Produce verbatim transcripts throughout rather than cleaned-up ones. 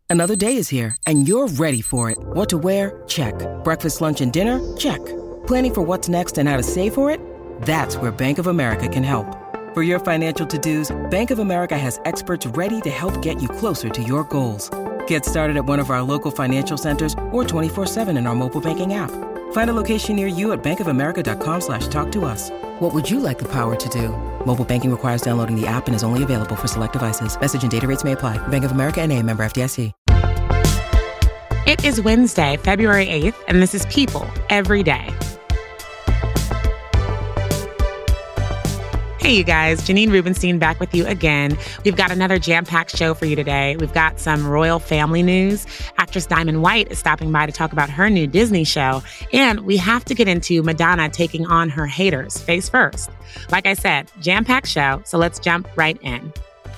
Another day is here, and you're ready for it. What to wear? Check. Breakfast, lunch, and dinner? Check. Planning for what's next and how to save for it? That's where Bank of America can help. For your financial to-dos, Bank of America has experts ready to help get you closer to your goals. Get started at one of our local financial centers or twenty-four seven in our mobile banking app. Find a location near you at bankofamerica.com slash talk to us. What would you like the power to do? Mobile banking requires downloading the app and is only available for select devices. Message and data rates may apply. Bank of America N A, member F D I C. It is Wednesday, February eighth, and this is People Every Day. Hey, you guys. Janine Rubenstein back with you again. We've got another jam-packed show for you today. We've got some royal family news. Actress Diamond White is stopping by to talk about her new Disney show. And we have to get into Madonna taking on her haters face first. Like I said, jam-packed show, so let's jump right in.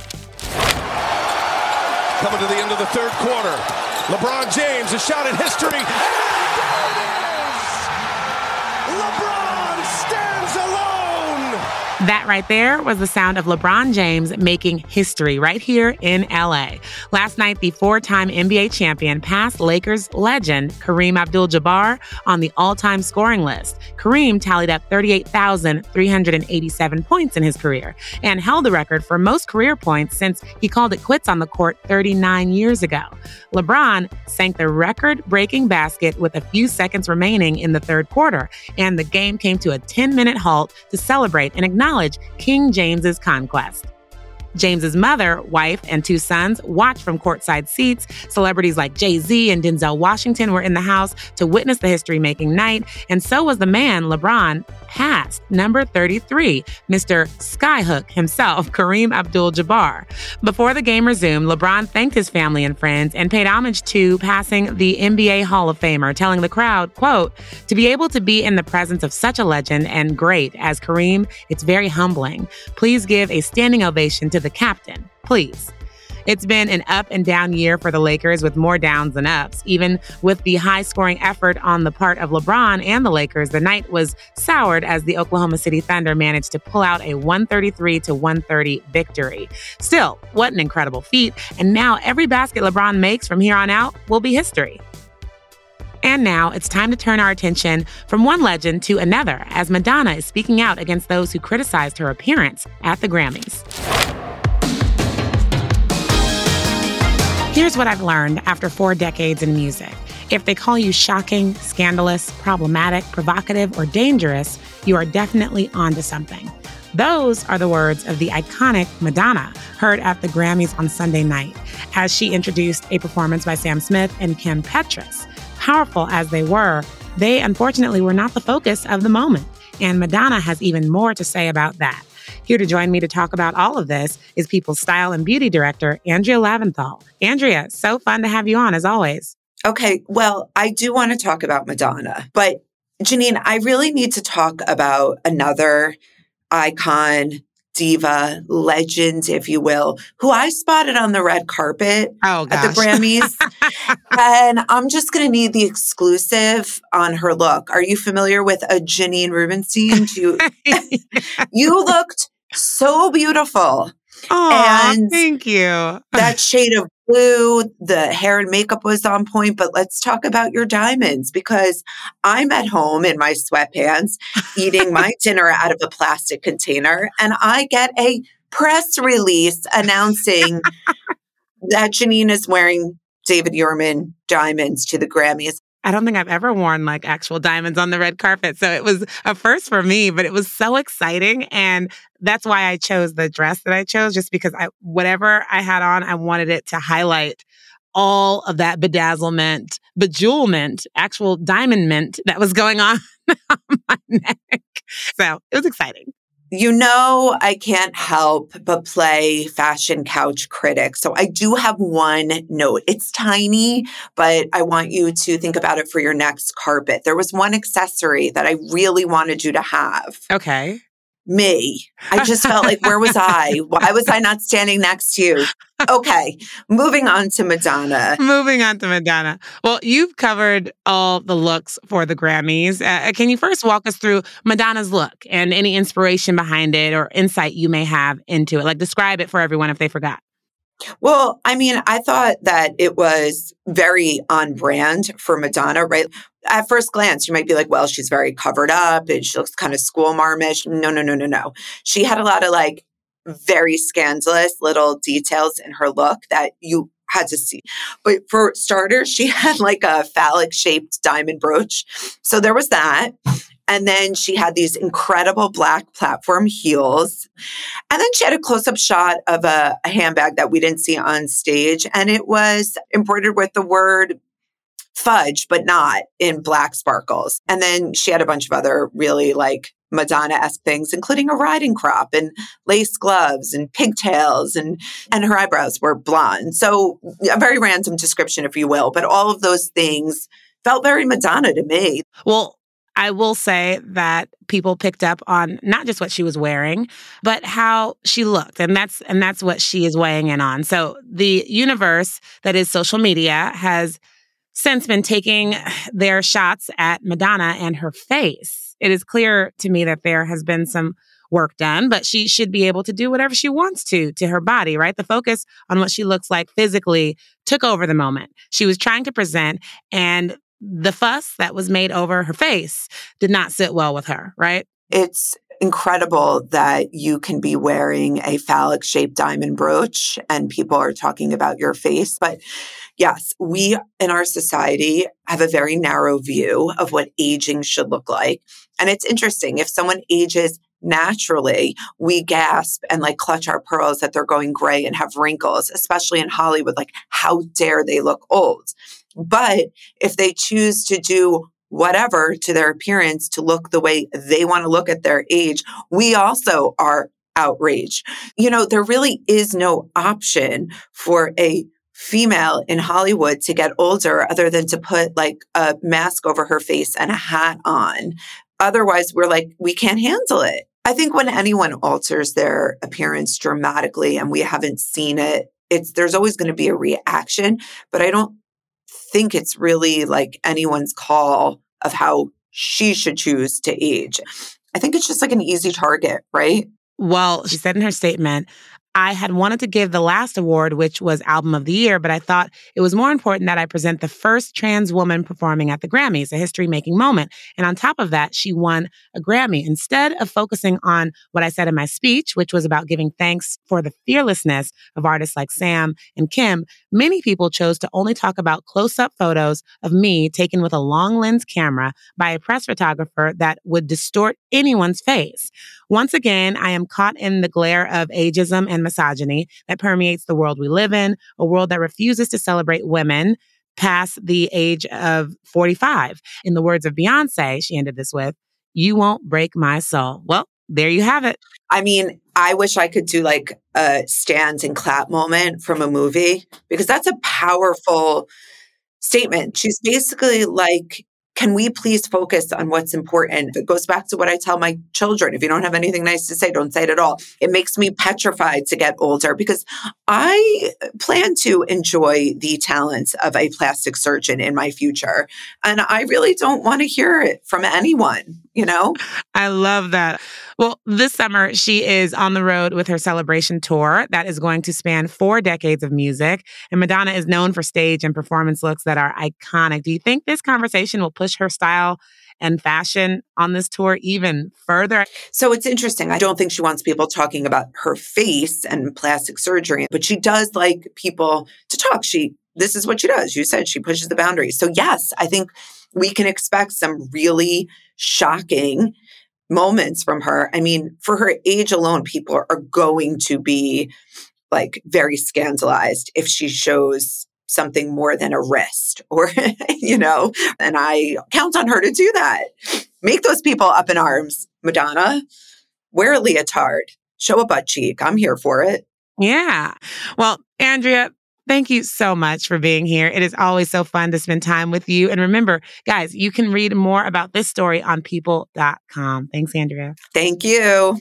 Coming to the end of the third quarter. LeBron James, a shot at history. And it is! LeBron stands alone! That right there was the sound of LeBron James making history right here in L A. Last night, the four-time N B A champion passed Lakers legend Kareem Abdul-Jabbar on the all-time scoring list. Kareem tallied up thirty-eight thousand three hundred eighty-seven points in his career and held the record for most career points since he called it quits on the court thirty-nine years ago. LeBron sank the record-breaking basket with a few seconds remaining in the third quarter, and the game came to a ten-minute halt to celebrate and acknowledge King James's conquest. James's mother, wife, and two sons watched from courtside seats. Celebrities like Jay-Z and Denzel Washington were in the house to witness the history-making night, and so was the man LeBron passed, number thirty-three, Mister Skyhook himself, Kareem Abdul-Jabbar. Before the game resumed, LeBron thanked his family and friends and paid homage to passing the N B A Hall of Famer, telling the crowd, quote, "To be able to be in the presence of such a legend and great as Kareem, it's very humbling. Please give a standing ovation to the captain, please." It's been an up and down year for the Lakers with more downs than ups. Even with the high-scoring effort on the part of LeBron and the Lakers, the night was soured as the Oklahoma City Thunder managed to pull out a one thirty-three to one thirty victory. Still, what an incredible feat. And now every basket LeBron makes from here on out will be history. And now it's time to turn our attention from one legend to another as Madonna is speaking out against those who criticized her appearance at the Grammys. Here's what I've learned after four decades in music. If they call you shocking, scandalous, problematic, provocative, or dangerous, you are definitely onto something. Those are the words of the iconic Madonna, heard at the Grammys on Sunday night, as she introduced a performance by Sam Smith and Kim Petras. Powerful as they were, they unfortunately were not the focus of the moment. And Madonna has even more to say about that. Here to join me to talk about all of this is People's Style and Beauty Director, Andrea Laventhal. Andrea, so fun to have you on, as always. Okay, well, I do want to talk about Madonna, but Janine, I really need to talk about another icon, diva, legend, if you will, who I spotted on the red carpet oh, at the Grammys. And I'm just going to need the exclusive on her look. Are you familiar with a Janine Rubenstein? You, you looked so beautiful. Oh, and thank you. That shade of blue, the hair and makeup was on point, but let's talk about your diamonds because I'm at home in my sweatpants eating my dinner out of a plastic container and I get a press release announcing that Janine is wearing David Yurman diamonds to the Grammys. I don't think I've ever worn like actual diamonds on the red carpet. So it was a first for me, but it was so exciting. And that's why I chose the dress that I chose, just because I, whatever I had on, I wanted it to highlight all of that bedazzlement, bejewelment, actual diamond mint that was going on on my neck. So it was exciting. You know, I can't help but play fashion couch critic. So I do have one note. It's tiny, but I want you to think about it for your next carpet. There was one accessory that I really wanted you to have. Okay. Me. I just felt like, where was I? Why was I not standing next to you? Okay, moving on to Madonna. Moving on to Madonna. Well, you've covered all the looks for the Grammys. Uh, can you first walk us through Madonna's look and any inspiration behind it or insight you may have into it? Like, describe it for everyone if they forgot. Well, I mean, I thought that it was very on brand for Madonna, right? At first glance, you might be like, well, she's very covered up and she looks kind of school marmish. No, no, no, no, no. She had a lot of like very scandalous little details in her look that you had to see. But for starters, she had like a phallic shaped diamond brooch. So there was that. And then she had these incredible black platform heels. And then she had a close-up shot of a, a handbag that we didn't see on stage. And it was embroidered with the word fudge, but not in black sparkles. And then she had a bunch of other really like Madonna-esque things, including a riding crop and lace gloves and pigtails, and, and her eyebrows were blonde. So a very random description, if you will. But all of those things felt very Madonna to me. Well, I will say that people picked up on not just what she was wearing, but how she looked. And that's and that's what she is weighing in on. So the universe that is social media has since been taking their shots at Madonna and her face. It is clear to me that there has been some work done, but she should be able to do whatever she wants to to her body, right? The focus on what she looks like physically took over the moment. She was trying to present, and the fuss that was made over her face did not sit well with her, right? It's incredible that you can be wearing a phallic shaped diamond brooch and people are talking about your face. But yes, we in our society have a very narrow view of what aging should look like. And it's interesting. If someone ages naturally, we gasp and like clutch our pearls that they're going gray and have wrinkles, especially in Hollywood. Like, how dare they look old? But if they choose to do whatever to their appearance to look the way they want to look at their age, we also are outraged. You know, there really is no option for a female in Hollywood to get older other than to put like a mask over her face and a hat on. Otherwise, we're like, we can't handle it. I think when anyone alters their appearance dramatically and we haven't seen it, it's there's always going to be a reaction, but I don't think it's really like anyone's call of how she should choose to age. I think it's just like an easy target, right? Well, she said in her statement, I had wanted to give the last award, which was Album of the Year, but I thought it was more important that I present the first trans woman performing at the Grammys, a history-making moment. And on top of that, she won a Grammy. Instead of focusing on what I said in my speech, which was about giving thanks for the fearlessness of artists like Sam and Kim, many people chose to only talk about close-up photos of me taken with a long lens camera by a press photographer that would distort anyone's face. Once again, I am caught in the glare of ageism and misogyny that permeates the world we live in, a world that refuses to celebrate women past the age of forty-five. In the words of Beyonce, she ended this with, "You won't break my soul." Well, there you have it. I mean, I wish I could do like a stand and clap moment from a movie, because that's a powerful statement. She's basically like, can we please focus on what's important? It goes back to what I tell my children. If you don't have anything nice to say, don't say it at all. It makes me petrified to get older because I plan to enjoy the talents of a plastic surgeon in my future. And I really don't want to hear it from anyone, you know? I love that. Well, this summer, she is on the road with her celebration tour that is going to span four decades of music. And Madonna is known for stage and performance looks that are iconic. Do you think this conversation will push her style and fashion on this tour even further? So it's interesting. I don't think she wants people talking about her face and plastic surgery, but she does like people to talk. She, this is what she does. You said she pushes the boundaries. So yes, I think we can expect some really shocking moments from her. I mean, for her age alone, people are going to be like very scandalized if she shows something more than a wrist or, you know, and I count on her to do that. Make those people up in arms, Madonna. Wear a leotard. Show a butt cheek. I'm here for it. Yeah. Well, Andrea, thank you so much for being here. It is always so fun to spend time with you. And remember, guys, you can read more about this story on people dot com. Thanks, Andrea. Thank you.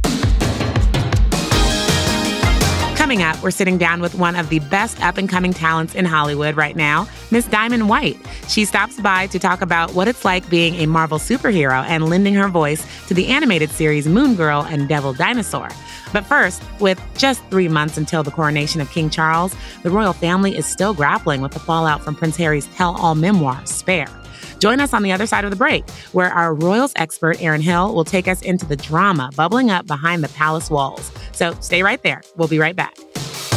Coming up, we're sitting down with one of the best up-and-coming talents in Hollywood right now, Miss Diamond White. She stops by to talk about what it's like being a Marvel superhero and lending her voice to the animated series Moon Girl and Devil Dinosaur. But first, with just three months until the coronation of King Charles, the royal family is still grappling with the fallout from Prince Harry's tell-all memoir, Spare. Join us on the other side of the break, where our royals expert, Erin Hill, will take us into the drama bubbling up behind the palace walls. So stay right there. We'll be right back.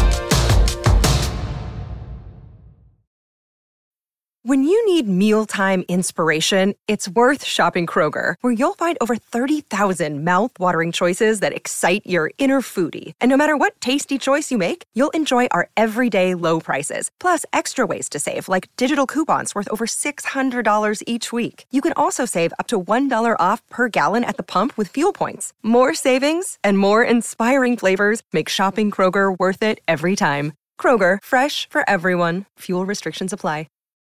When you need mealtime inspiration, it's worth shopping Kroger, where you'll find over thirty thousand mouth-watering choices that excite your inner foodie. And no matter what tasty choice you make, you'll enjoy our everyday low prices, plus extra ways to save, like digital coupons worth over six hundred dollars each week. You can also save up to one dollar off per gallon at the pump with fuel points. More savings and more inspiring flavors make shopping Kroger worth it every time. Kroger, fresh for everyone. Fuel restrictions apply.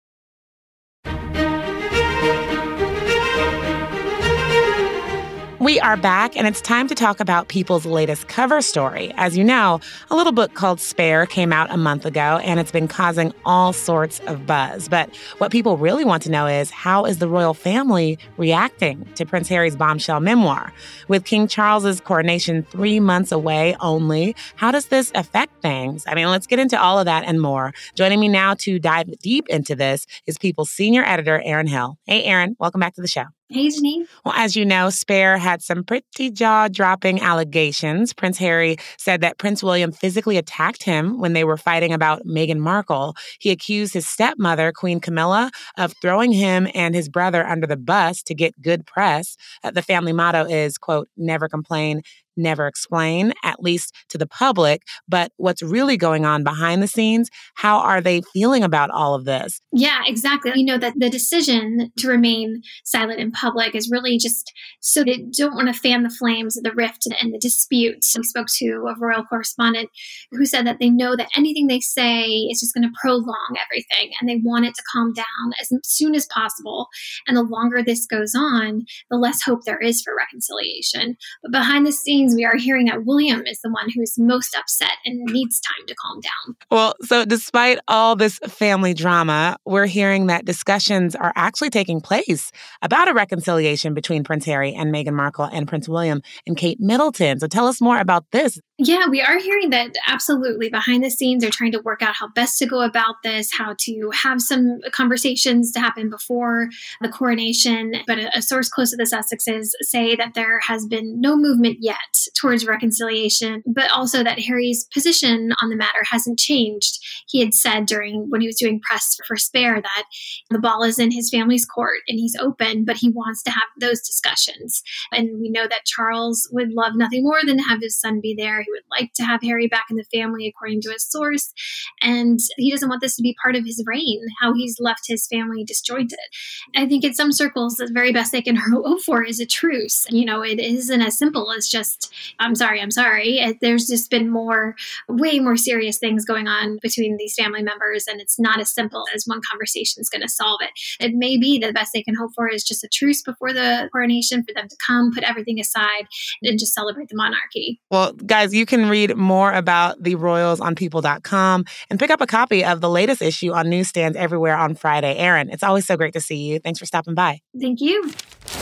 We are back, and it's time to talk about People's latest cover story. As you know, a little book called Spare came out a month ago, and it's been causing all sorts of buzz. But what people really want to know is, how is the royal family reacting to Prince Harry's bombshell memoir? With King Charles's coronation three months away only, how does this affect things? I mean, let's get into all of that and more. Joining me now to dive deep into this is People's senior editor, Erin Hill. Hey, Erin, welcome back to the show. Hey, Janine. Well, as you know, Spare had some pretty jaw-dropping allegations. Prince Harry said that Prince William physically attacked him when they were fighting about Meghan Markle. He accused his stepmother, Queen Camilla, of throwing him and his brother under the bus to get good press. Uh, the family motto is, quote, never complain, never explain, at least to the public. But what's really going on behind the scenes? How are they feeling about all of this? Yeah, exactly. You know, that the decision to remain silent in public is really just so they don't want to fan the flames of the rift and the dispute. We spoke to a royal correspondent who said that they know that anything they say is just going to prolong everything, and they want it to calm down as soon as possible. And the longer this goes on, the less hope there is for reconciliation. But behind the scenes, we are hearing that William is the one who's most upset and needs time to calm down. Well, so despite all this family drama, we're hearing that discussions are actually taking place about a reconciliation between Prince Harry and Meghan Markle and Prince William and Kate Middleton. So tell us more about this. Yeah, we are hearing that absolutely behind the scenes they're trying to work out how best to go about this, how to have some conversations to happen before the coronation. But a, a source close to the Sussexes say that there has been no movement yet towards reconciliation, but also that Harry's position on the matter hasn't changed. He had said during when he was doing press for Spare that the ball is in his family's court and he's open, but he wants to have those discussions. And we know that Charles would love nothing more than to have his son be there. He would like to have Harry back in the family, according to his source. And he doesn't want this to be part of his reign, how he's left his family disjointed. I think in some circles, the very best they can hope for is a truce. You know, it isn't as simple as just, I'm sorry, I'm sorry. There's just been more, way more serious things going on between these family members. And it's not as simple as one conversation is going to solve it. It may be the best they can hope for is just a truce before the coronation for them to come, put everything aside, and just celebrate the monarchy. Well, guys, you can read more about the royals on people dot com and pick up a copy of the latest issue on newsstands everywhere on Friday. Erin, it's always so great to see you. Thanks for stopping by. Thank you.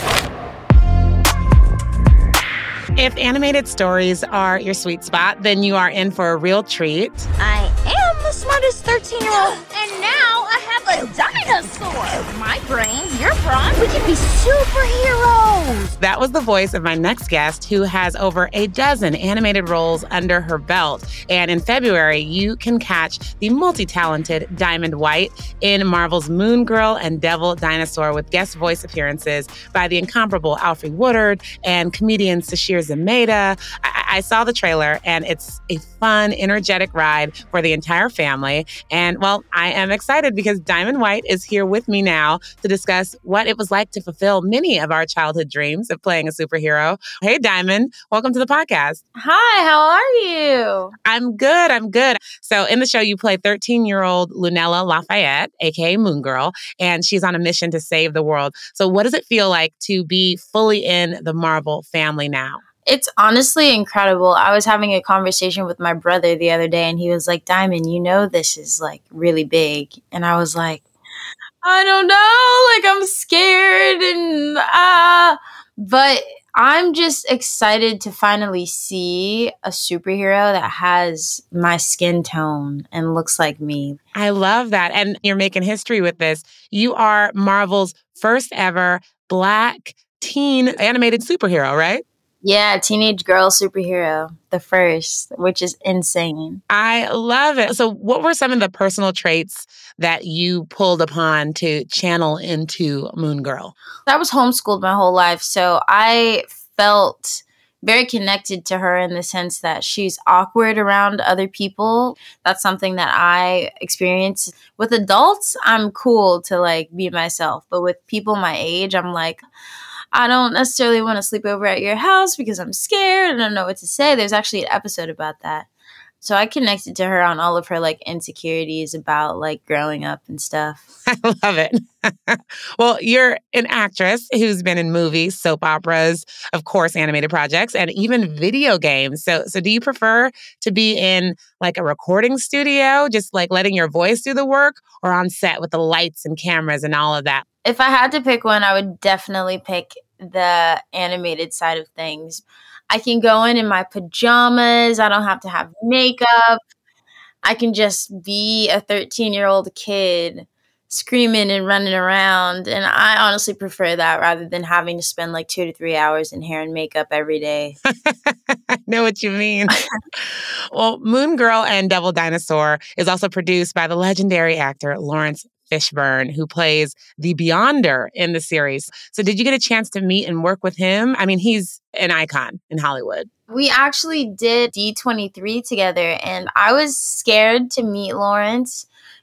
If animated stories are your sweet spot, then you are in for a real treat. I am the smartest thirteen-year-old, and now I have a dinosaur. My brain, your brawn, we can be superheroes. That was the voice of my next guest, who has over a dozen animated roles under her belt. And in February, you can catch the multi-talented Diamond White in Marvel's Moon Girl and Devil Dinosaur, with guest voice appearances by the incomparable Alfre Woodard and comedian Sashir Zameda. I-, I saw the trailer, and it's a fun, energetic ride for the entire family. And, well, I am excited because Diamond White is here with me now to discuss what it was like to fulfill many of our childhood dreams of playing a superhero. Hey, Diamond, welcome to the podcast. Hi, how are you? I'm good, I'm good. So in the show, you play thirteen-year-old Lunella Lafayette, a k a. Moon Girl, and she's on a mission to save the world. So what does it feel like to be fully in the Marvel family now? It's honestly incredible. I was having a conversation with my brother the other day, and he was like, Diamond, you know this is like really big. And I was like, I don't know, like I'm scared and ah. Uh, but I'm just excited to finally see a superhero that has my skin tone and looks like me. I love that. And you're making history with this. You are Marvel's first ever Black teen animated superhero, right? Yeah, teenage girl superhero, the first, which is insane. I love it. So what were some of the personal traits that you pulled upon to channel into Moon Girl? I was homeschooled my whole life, so I felt very connected to her in the sense that she's awkward around other people. That's something that I experience. With adults, I'm cool to like be myself, but with people my age, I'm like, I don't necessarily want to sleep over at your house because I'm scared and I don't know what to say. There's actually an episode about that. So I connected to her on all of her like insecurities about like growing up and stuff. I love it. Well, you're an actress who's been in movies, soap operas, of course, animated projects, and even video games. So, so do you prefer to be in like a recording studio, just like letting your voice do the work, or on set with the lights and cameras and all of that? If I had to pick one, I would definitely pick the animated side of things. I can go in in my pajamas. I don't have to have makeup. I can just be a thirteen-year-old kid screaming and running around. And I honestly prefer that rather than having to spend like two to three hours in hair and makeup every day. I know what you mean. Well, Moon Girl and Devil Dinosaur is also produced by the legendary actor Lawrence Fishburne, who plays the Beyonder in the series. So did you get a chance to meet and work with him? I mean, he's an icon in Hollywood. We actually did D twenty-three together, and I was scared to meet Lawrence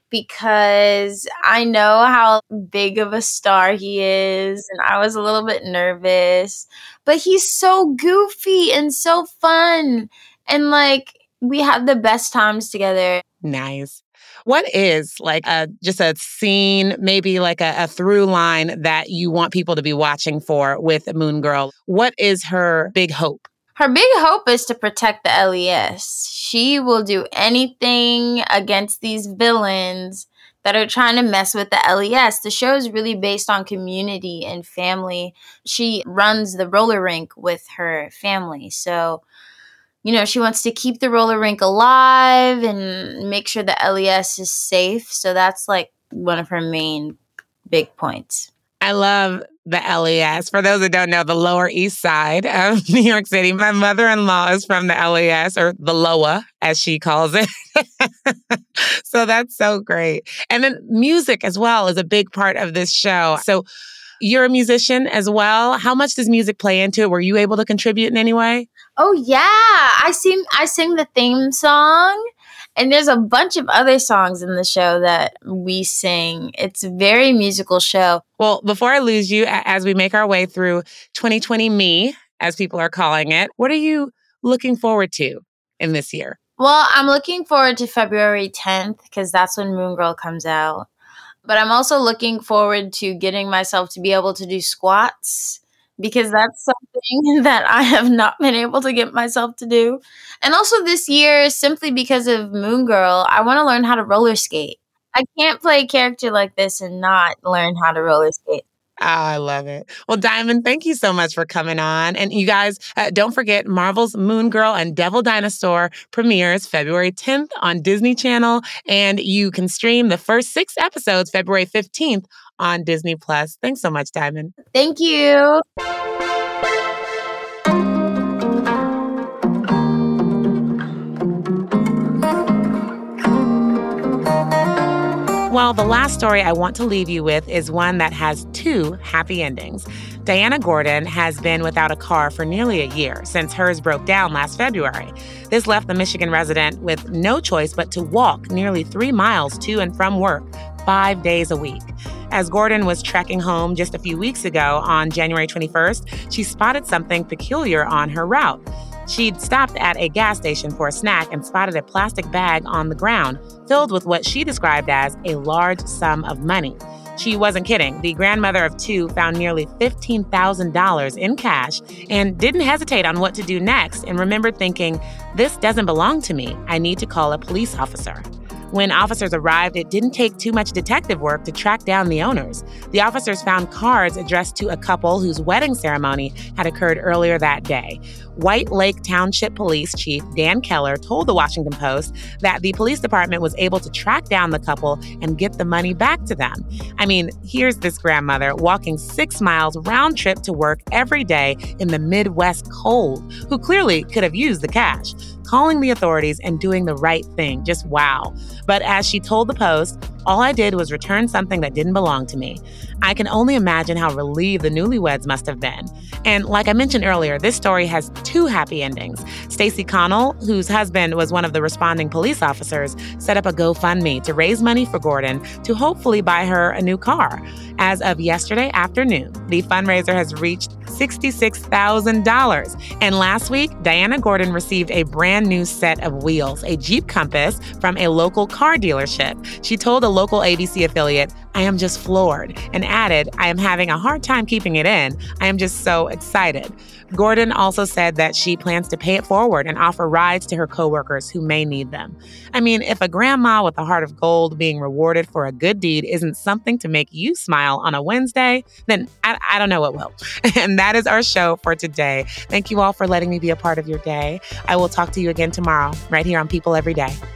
because I know how big of a star he is, and I was a little bit nervous. But he's so goofy and so fun, and like we had the best times together. Nice. What is like a just a scene, maybe like a, a through line that you want people to be watching for with Moon Girl? What is her big hope? Her big hope is to protect the L E S. She will do anything against these villains that are trying to mess with the L E S. The show is really based on community and family. She runs the roller rink with her family. So, you know, she wants to keep the roller rink alive and make sure the L E S is safe. So that's like one of her main big points. I love the L E S. For those that don't know, the Lower East Side of New York City. My mother-in-law is from the L E S, or the L O A, as she calls it. So that's so great. And then music as well is a big part of this show. So you're a musician as well. How much does music play into it? Were you able to contribute in any way? Oh, yeah. I sing, I sing the theme song. And there's a bunch of other songs in the show that we sing. It's a very musical show. Well, before I lose you, as we make our way through twenty twenty Me, as people are calling it, what are you looking forward to in this year? Well, I'm looking forward to February tenth because that's when Moon Girl comes out. But I'm also looking forward to getting myself to be able to do squats because that's something that I have not been able to get myself to do. And also this year, simply because of Moon Girl, I want to learn how to roller skate. I can't play a character like this and not learn how to roller skate. Oh, I love it. Well, Diamond, thank you so much for coming on. And you guys, uh, don't forget Marvel's Moon Girl and Devil Dinosaur premieres February tenth on Disney Channel. And you can stream the first six episodes February fifteenth on Disney Plus. Thanks so much, Diamond. Thank you. Well, the last story I want to leave you with is one that has two happy endings. Diana Gordon has been without a car for nearly a year since hers broke down last February. This left the Michigan resident with no choice but to walk nearly three miles to and from work five days a week. As Gordon was trekking home just a few weeks ago on January twenty-first, she spotted something peculiar on her route. She'd stopped at a gas station for a snack and spotted a plastic bag on the ground filled with what she described as a large sum of money. She wasn't kidding. The grandmother of two found nearly fifteen thousand dollars in cash and didn't hesitate on what to do next and remembered thinking, this doesn't belong to me. I need to call a police officer. When officers arrived, it didn't take too much detective work to track down the owners. The officers found cards addressed to a couple whose wedding ceremony had occurred earlier that day. White Lake Township Police Chief Dan Keller told the Washington Post that the police department was able to track down the couple and get the money back to them. I mean, here's this grandmother walking six miles round trip to work every day in the Midwest cold, who clearly could have used the cash, calling the authorities and doing the right thing. Just wow. But as she told the Post, all I did was return something that didn't belong to me. I can only imagine how relieved the newlyweds must have been. And like I mentioned earlier, this story has two happy endings. Stacey Connell, whose husband was one of the responding police officers, set up a GoFundMe to raise money for Gordon to hopefully buy her a new car. As of yesterday afternoon, the fundraiser has reached sixty-six thousand dollars. And last week, Diana Gordon received a brand new set of wheels, a Jeep Compass, from a local car dealership. She told a local A B C affiliate, "I am just floored," and added, "I am having a hard time keeping it in. I am just so excited." Gordon also said that she plans to pay it forward and offer rides to her coworkers who may need them. I mean, if a grandma with a heart of gold being rewarded for a good deed isn't something to make you smile on a Wednesday, then I, I don't know what will. And that is our show for today. Thank you all for letting me be a part of your day. I will talk to you again tomorrow, right here on People Every Day.